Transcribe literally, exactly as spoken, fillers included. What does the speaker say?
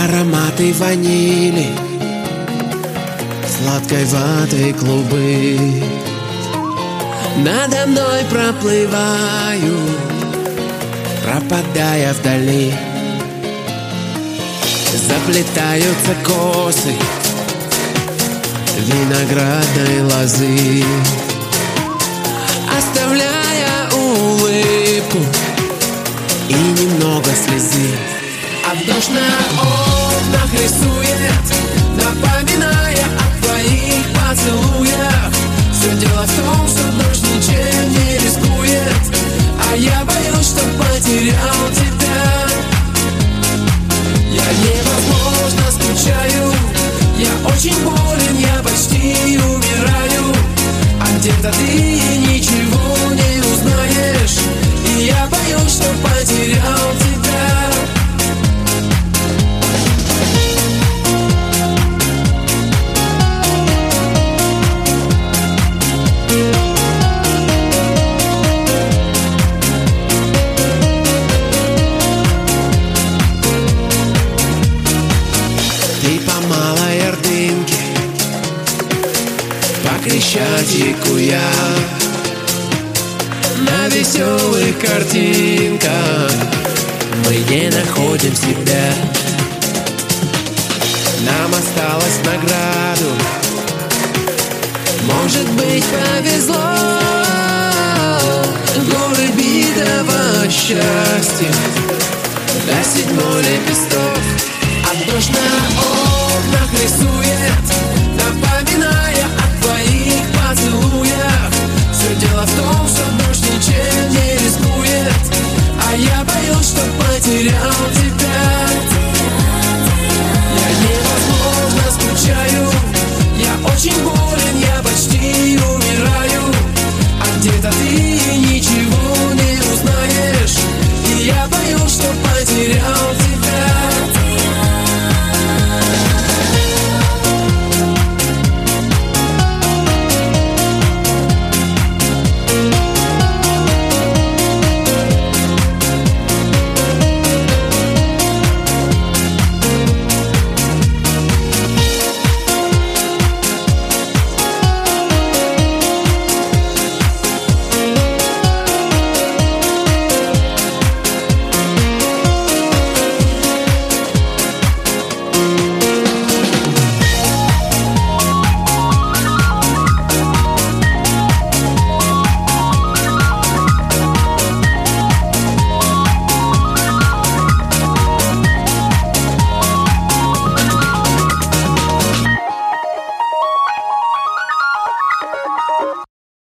Ароматы ванили, сладкой ваты клубы надо мной проплываю, пропадая вдали. Заплетаются косы виноградной лозы, оставляя улыбку и немного слезы. А дождь на окнах рисует, напоминая о твоих поцелуях. Все дело в том, что дождь ничем не рискует, а я боюсь, что потерял тебя. Я невозможно скучаю, я очень болен, я почти умираю. А где-то ты ничего не узнаешь, и я боюсь, что потерял тебя. Ты по малой Ордынке, по Крещатику я, на веселых картинках мы не находим себя. Нам осталось награду, может быть, повезло. Горы битого счастья до седьмой лепесток. А дождь на окнах рисует, напоминая о твоих поцелуях. Все дело в том, что дождь ничем не рискует, а я боюсь, что потерял тебя. Я невозможно скучаю, я очень болен, я почти умираю. А где-то ты ничего не узнаешь, и я боюсь, что потерял